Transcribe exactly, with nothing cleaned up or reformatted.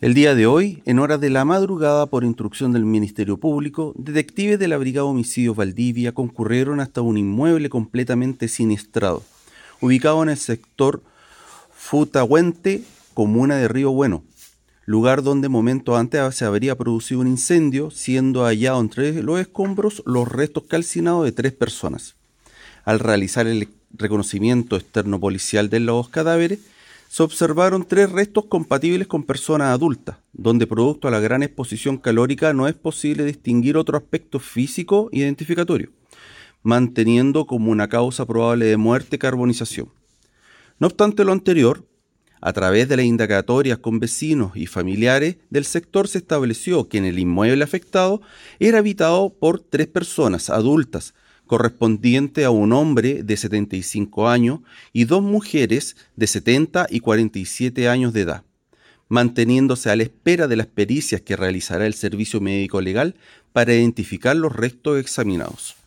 El día de hoy, en horas de la madrugada, por instrucción del Ministerio Público, detectives de la Brigada Homicidios Valdivia concurrieron hasta un inmueble completamente siniestrado, ubicado en el sector Futahuente, comuna de Río Bueno, lugar donde momentos antes se habría producido un incendio, siendo hallado entre los escombros los restos calcinados de tres personas. Al realizar el reconocimiento externo policial de los cadáveres, se observaron tres restos compatibles con personas adultas, donde producto a la gran exposición calórica no es posible distinguir otro aspecto físico identificatorio, manteniendo como una causa probable de muerte carbonización. No obstante lo anterior, a través de las indagatorias con vecinos y familiares del sector se estableció que en el inmueble afectado era habitado por tres personas adultas, correspondiente a un hombre de setenta y cinco años y dos mujeres de setenta y cuarenta y siete años de edad, manteniéndose a la espera de las pericias que realizará el Servicio Médico Legal para identificar los restos examinados.